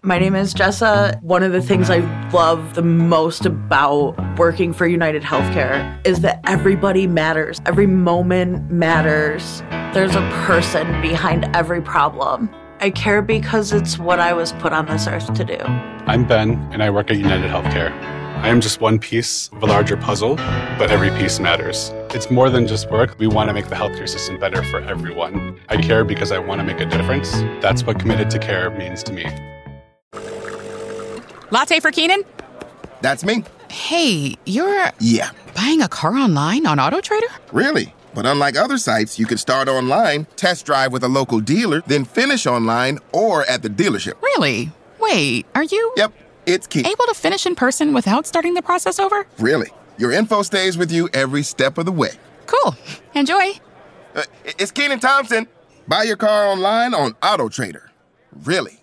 My name is Jessa. One of the things I love the most about working for United Healthcare is that everybody matters. Every moment matters. There's a person behind every problem. I care because it's what I was put on this earth to do. I'm Ben, and I work at United Healthcare. I am just one piece of a larger puzzle, but every piece matters. It's more than just work. We want to make the healthcare system better for everyone. I care because I want to make a difference. That's what committed to care means to me. Latte for Keenan? That's me. Hey, you're... Yeah. Buying a car online on AutoTrader? Really? But unlike other sites, you can start online, test drive with a local dealer, then finish online or at the dealership. Really? Wait, are you... Yep, it's Keenan. Able to finish in person without starting the process over? Really. Your info stays with you every step of the way. Cool. Enjoy. It's Keenan Thompson. Buy your car online on AutoTrader. Really.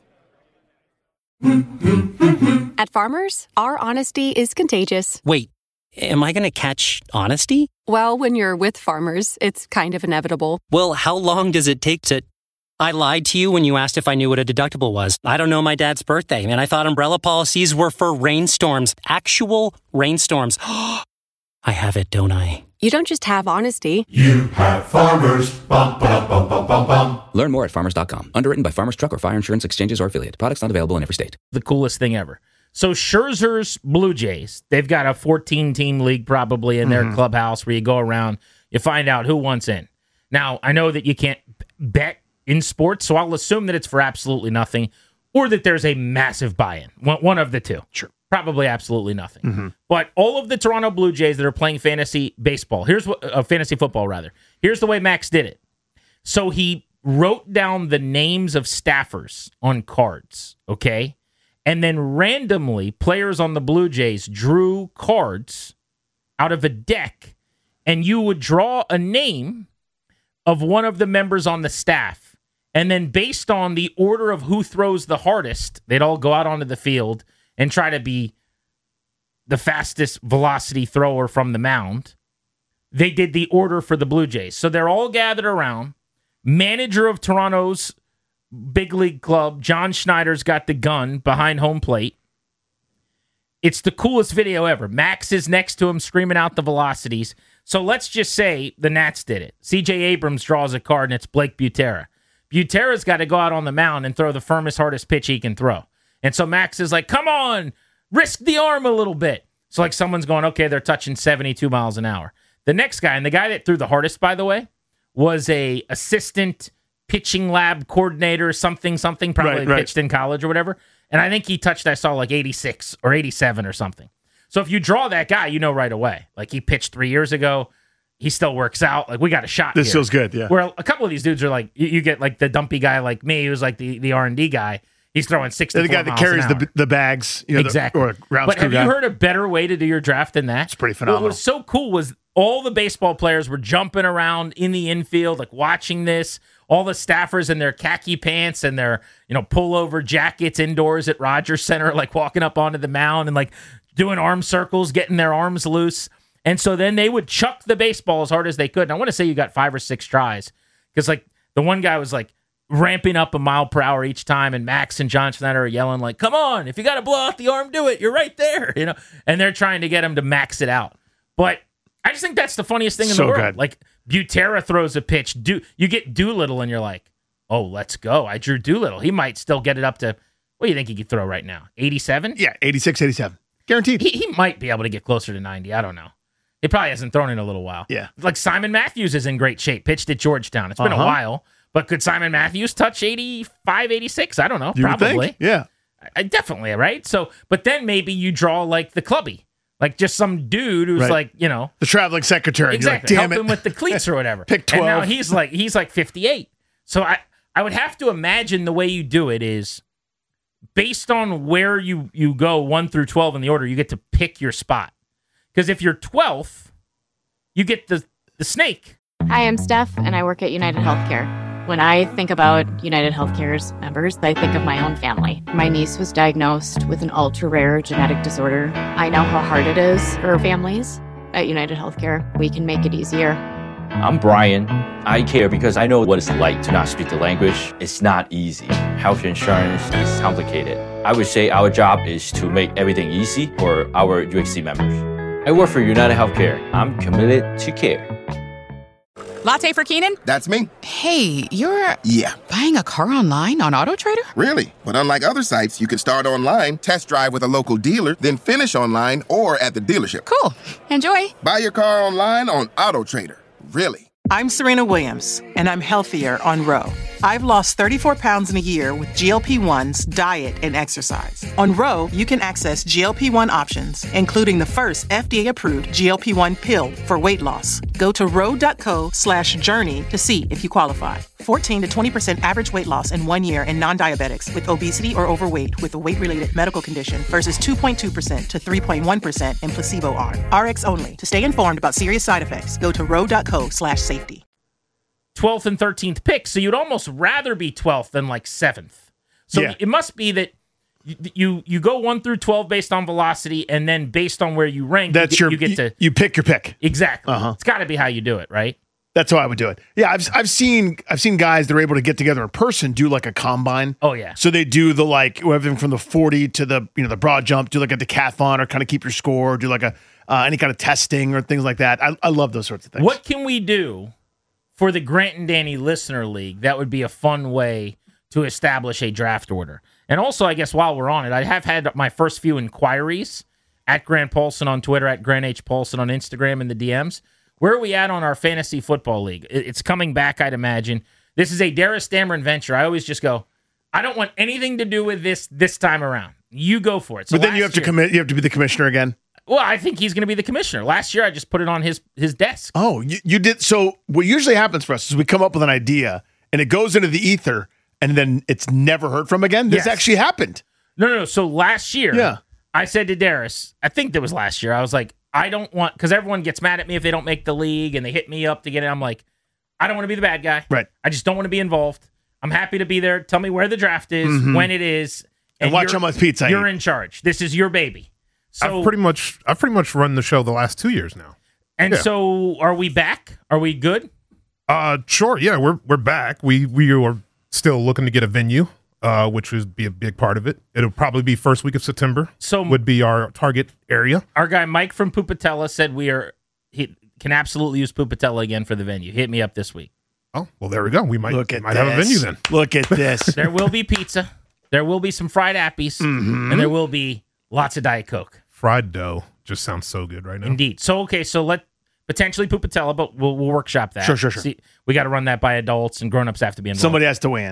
At Farmers, our honesty is contagious. Wait, am I going to catch honesty? Well, when you're with Farmers, it's kind of inevitable. Well, how long does it take to... I lied to you when you asked if I knew what a deductible was. I don't know my dad's birthday, and I thought umbrella policies were for rainstorms. Actual rainstorms. I have it, don't I? You don't just have honesty. You have Farmers. Bum, ba, bum, bum, bum, bum. Learn more at farmers.com. Underwritten by Farmers Truck or Fire Insurance Exchanges or Affiliate. Products not available in every state. The coolest thing ever. So Scherzer's Blue Jays, they've got a 14-team league probably in their clubhouse where you go around, you find out who wants in. Now, I know that you can't bet in sports, so I'll assume that it's for absolutely nothing or that there's a massive buy-in. One of the two. Sure. Probably absolutely nothing. But all of the Toronto Blue Jays that are playing fantasy baseball, fantasy football rather, here's the way Max did it. So he wrote down the names of staffers on cards, okay? And then randomly, players on the Blue Jays drew cards out of a deck, and you would draw a name of one of the members on the staff. And then based on the order of who throws the hardest, they'd all go out onto the field and try to be the fastest velocity thrower from the mound. They did the order for the Blue Jays. So they're all gathered around. Manager of Toronto's big league club, John Schneider's got the gun behind home plate. It's the coolest video ever. Max is next to him screaming out the velocities. So let's just say the Nats did it. C.J. Abrams draws a card, and it's Blake Butera. Butera's got to go out on the mound and throw the firmest, hardest pitch he can throw. And so Max is like, come on, risk the arm a little bit. So like someone's going, okay, they're touching 72 miles an hour. The next guy, and the guy that threw the hardest, by the way, was a assistant pitching lab coordinator, something, probably pitched in college or whatever. And I think he touched, I saw like 86 or 87 or something. So if you draw that guy, you know right away. Like he pitched 3 years ago. He still works out. Like we got a shot This here. feels good, yeah. Where a couple of these dudes are like, you get like the dumpy guy like me, who's like the R&D guy. He's throwing 64 the guy that carries the bags, exactly. or ground but screw have guy. you heard a better way to do your draft than that? It's pretty phenomenal. What was so cool was all the baseball players were jumping around in the infield, like watching this. All the staffers in their khaki pants and their pullover jackets indoors at Rogers Center, like walking up onto the mound and like doing arm circles, getting their arms loose. And so then they would chuck the baseball as hard as they could. And I want to say you got 5 or 6 tries because like the one guy was like ramping up a mile per hour each time, and Max and John Schneider are yelling like, come on, if you got to blow out the arm, do it. You're right there, and they're trying to get him to max it out. But I just think that's the funniest thing in the world. Good. Like Butera throws a pitch. You get Doolittle, and you're like, oh, let's go. I drew Doolittle. He might still get it up to, what do you think he could throw right now? 87? Yeah, 86, 87. Guaranteed. He might be able to get closer to 90. I don't know. He probably hasn't thrown in a little while. Yeah. Like Simon Matthews is in great shape. Pitched at Georgetown. It's been a while. But could Simon Matthews touch 85, 86? I don't know. You probably. would think? Yeah. I definitely, right? So, but then maybe you draw like the clubby. Like just some dude who's like, the traveling secretary. Exactly. You're like, damn help him with the cleats or whatever. Pick 12. And now he's like 58. So I would have to imagine the way you do it is based on where you go 1 through 12 in the order, you get to pick your spot. Because if you're 12th, you get the snake. Hi, I'm Steph, and I work at United Healthcare. When I think about United Healthcare's members, I think of my own family. My niece was diagnosed with an ultra-rare genetic disorder. I know how hard it is for families. At United Healthcare, we can make it easier. I'm Brian. I care because I know what it's like to not speak the language. It's not easy. Health insurance is complicated. I would say our job is to make everything easy for our UHC members. I work for United Healthcare. I'm committed to care. Latte for Keenan? That's me. Hey, you're... Yeah. Buying a car online on AutoTrader? Really? But unlike other sites, you can start online, test drive with a local dealer, then finish online or at the dealership. Cool. Enjoy. Buy your car online on AutoTrader. Really? I'm Serena Williams, and I'm healthier on Ro. I've lost 34 pounds in a year with GLP-1s, diet, and exercise. On Ro, you can access GLP-1 options, including the first FDA-approved GLP-1 pill for weight loss. Go to ro.co/journey to see if you qualify. 14 to 20% average weight loss in 1 year in non-diabetics with obesity or overweight with a weight-related medical condition versus 2.2% to 3.1% in placebo arm. RX only. To stay informed about serious side effects, go to ro.co/safety. 12th and 13th picks, so you'd almost rather be 12th than like 7th. So it must be that you go 1 through 12 based on velocity, and then based on where you rank, you pick your pick. Exactly. It's got to be how you do it, right? That's how I would do it. Yeah, I've seen guys that are able to get together in person do like a combine. Oh yeah. So they do the everything from the 40 to the the broad jump, do like a decathlon or kind of keep your score, do like a any kind of testing or things like that. I love those sorts of things. What can we do for the Grant and Danny Listener League? That would be a fun way to establish a draft order. And also, I guess while we're on it, I have had my first few inquiries at Grant Paulson on Twitter, at Grant H. Paulson on Instagram in the DMs. Where are we at on our fantasy football league? It's coming back, I'd imagine. This is a Darius Dameron venture. I always just go, I don't want anything to do with this time around. You go for it. So but then you have to commit. You have to be the commissioner again. Well, I think he's going to be the commissioner. Last year, I just put it on his desk. Oh, you did. So what usually happens for us is we come up with an idea and it goes into the ether and then it's never heard from again. This actually happened. No. So last year, I said to Darius, I think that was last year, I was like, I don't want, because everyone gets mad at me if they don't make the league and they hit me up to get it. I'm like, I don't want to be the bad guy. Right. I just don't want to be involved. I'm happy to be there. Tell me where the draft is, when it is. And watch how much pizza you're in charge. This is your baby. So I've pretty much run the show the last 2 years now. And so are we back? Are we good? Sure. Yeah, we're back. We are still looking to get a venue, which would be a big part of it. It'll probably be first week of September. So would be our target area. Our guy Mike from Pupatella said he can absolutely use Pupatella again for the venue. Hit me up this week. Oh, well, there we go. We might have a venue then. Look at this. There will be pizza. There will be some fried appies, and there will be lots of Diet Coke. Fried dough just sounds so good right now. Indeed. So let potentially Pupatella, but we'll workshop that. Sure. See, we got to run that by adults, and grown-ups have to be involved. Somebody has to weigh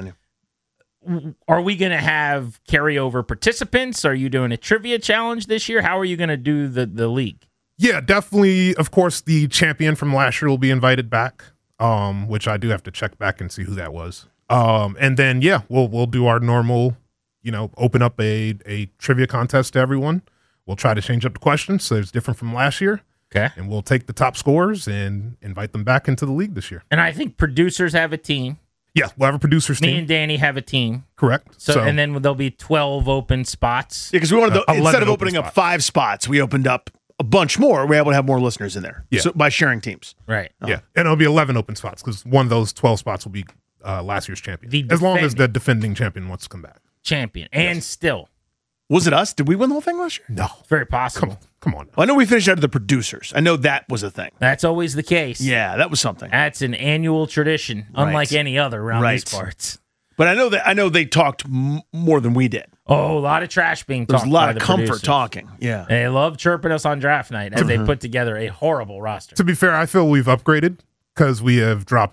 in. Are we going to have carryover participants? Are you doing a trivia challenge this year? How are you going to do the league? Yeah, definitely. Of course, the champion from last year will be invited back, which I do have to check back and see who that was. And then, we'll do our normal, open up a trivia contest to everyone. We'll try to change up the questions so it's different from last year. Okay. And we'll take the top scorers and invite them back into the league this year. And I think producers have a team. Yeah, we'll have a producers team. Me and Danny have a team. Correct. So and then there'll be 12 open spots. Yeah, because we wanted instead of opening up 5 spots, we opened up a bunch more. We're able to have more listeners in there. Yeah. So by sharing teams. Right. Yeah. And it'll be 11 open spots because one of those 12 spots will be last year's champion. As long as the defending champion wants to come back. Champion. And still. Was it us? Did we win the whole thing last year? No. Very possible. Come on. Well, I know we finished out of the producers. I know that was a thing. That's always the case. Yeah, that was something. That's an annual tradition, unlike any other around these parts. But I know they talked more than we did. Oh, a lot of trash being talked. There's a lot by of the comfort producers. talking. Yeah. They love chirping us on draft night as they put together a horrible roster. To be fair, I feel we've upgraded because we've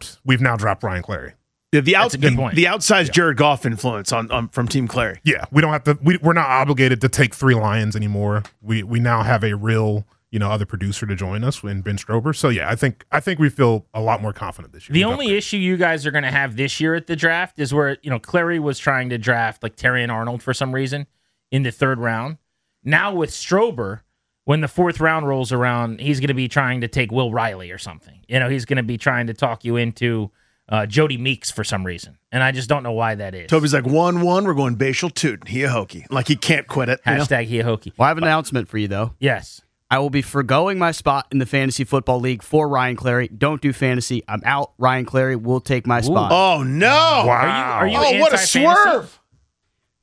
now dropped Ryan Clary. Yeah, That's a good point. The outsized Jared Goff influence on from Team Clary. Yeah, we don't have to. We're not obligated to take 3 Lions anymore. We now have a real other producer to join us in Ben Strober. So yeah, I think we feel a lot more confident this year. The only issue you guys are going to have this year at the draft is where Clary was trying to draft like Terrion Arnold for some reason in the 3rd round. Now with Strober, when the 4th round rolls around, he's going to be trying to take Will Riley or something. He's going to be trying to talk you into Jody Meeks for some reason. And I just don't know why that is. Toby's like, 1-1, we're going Bashal Toot, Hiahoki. Like he can't quit it. Hashtag Hiahoki. Well, I have an announcement for you, though. Yes. I will be forgoing my spot in the Fantasy Football League for Ryan Clary. Don't do fantasy. I'm out. Ryan Clary will take my spot. Oh, no. Wow. Are you what a swerve.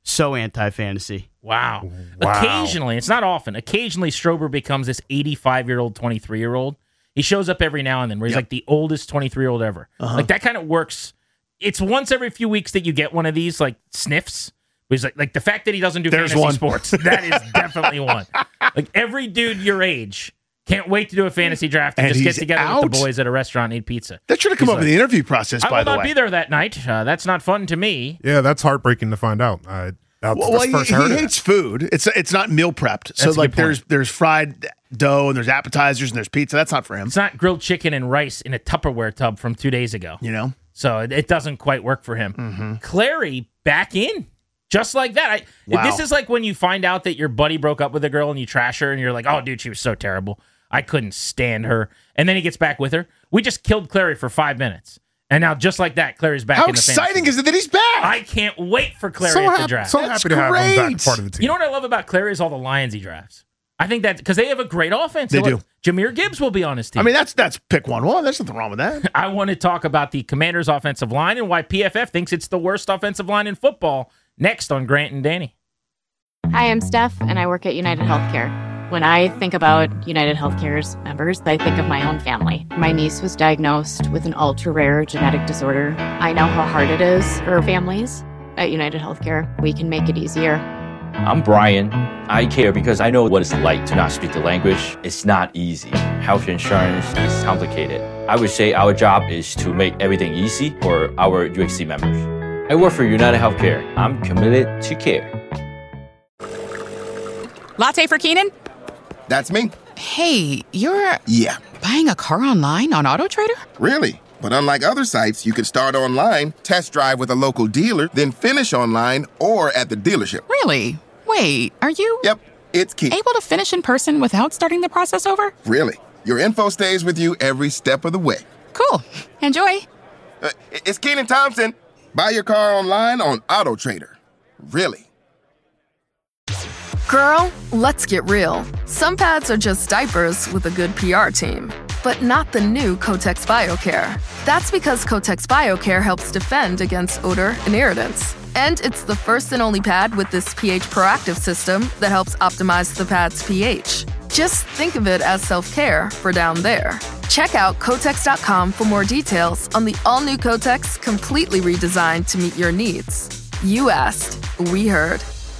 So anti-fantasy. Wow. Occasionally, it's not often, occasionally Strober becomes this 85-year-old, 23-year-old. He shows up every now and then where he's like the oldest 23-year-old ever. Like that kind of works. It's once every few weeks that you get one of these like sniffs. He's like the fact that he doesn't do fantasy sports, that is definitely one. Like every dude your age can't wait to do a fantasy draft and just get together with the boys at a restaurant and eat pizza. That should have come up in the interview process, by the way. I will not be there that night. That's not fun to me. Yeah, that's heartbreaking to find out. He hates food. It's not meal prepped. So like there's fried dough and there's appetizers and there's pizza. That's not for him. It's not grilled chicken and rice in a Tupperware tub from 2 days ago. You know? So it doesn't quite work for him. Clary back in. Just like that. This is like when you find out that your buddy broke up with a girl and you trash her and you're like, oh, dude, she was so terrible. I couldn't stand her. And then he gets back with her. We just killed Clary for 5 minutes. And now, just like that, Clary's back in the fantasy. How exciting is it that he's back? I can't wait for Clary at the draft. So happy to have him back part of the team. You know what I love about Clary is all the Lions he drafts. I think that because they have a great offense. They do. Jameer Gibbs will be on his team. I mean, that's pick 1-1. There's nothing wrong with that. I want to talk about the Commanders' offensive line and why PFF thinks it's the worst offensive line in football. Next on Grant and Danny. Hi, I'm Steph, and I work at United Healthcare. When I think about United Healthcare's members, I think of my own family. My niece was diagnosed with an ultra-rare genetic disorder. I know how hard it is for families. At United Healthcare, we can make it easier. I'm Brian. I care because I know what it's like to not speak the language. It's not easy. Health insurance is complicated. I would say our job is to make everything easy for our UHC members. I work for United Healthcare. I'm committed to care. Latte for Keenan? That's me. Hey, you're... Yeah. Buying a car online on AutoTrader? Really? But unlike other sites, you can start online, test drive with a local dealer, then finish online or at the dealership. Really? Wait, are you... Yep, it's key. Able to finish in person without starting the process over? Really. Your info stays with you every step of the way. Cool. Enjoy. It's Keenan Thompson. Buy your car online on AutoTrader. Really. Girl, let's get real. Some pads are just diapers with a good PR team. But not the new Kotex BioCare. That's because Kotex BioCare helps defend against odor and irritants. And it's the first and only pad with this pH proactive system that helps optimize the pad's pH. Just think of it as self-care for down there. Check out Kotex.com for more details on the all-new Kotex, completely redesigned to meet your needs. You asked, we heard.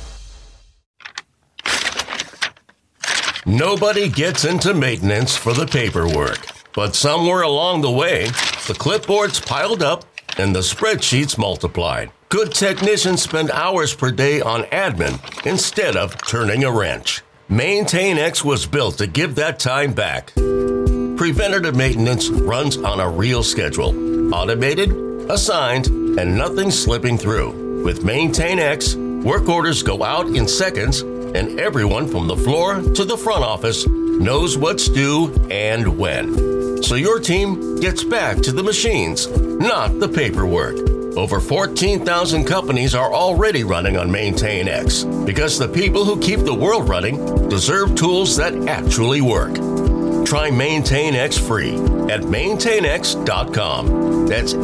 Nobody gets into maintenance for the paperwork. But somewhere along the way, the clipboards piled up and the spreadsheets multiplied. Good technicians spend hours per day on admin instead of turning a wrench. MaintainX was built to give that time back. Preventative maintenance runs on a real schedule. Automated, assigned, and nothing slipping through. With MaintainX, work orders go out in seconds, and everyone from the floor to the front office knows what's due and when. So your team gets back to the machines, not the paperwork. Over 14,000 companies are already running on MaintainX because the people who keep the world running deserve tools that actually work. Try MaintainX free at maintainx.com. That's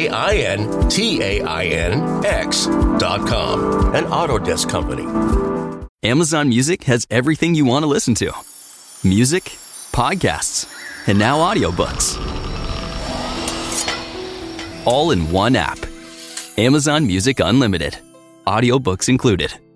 MaintainX.com. An Autodesk company. Amazon Music has everything you want to listen to. Music, podcasts, and now audiobooks. All in one app. Amazon Music Unlimited. Audiobooks included.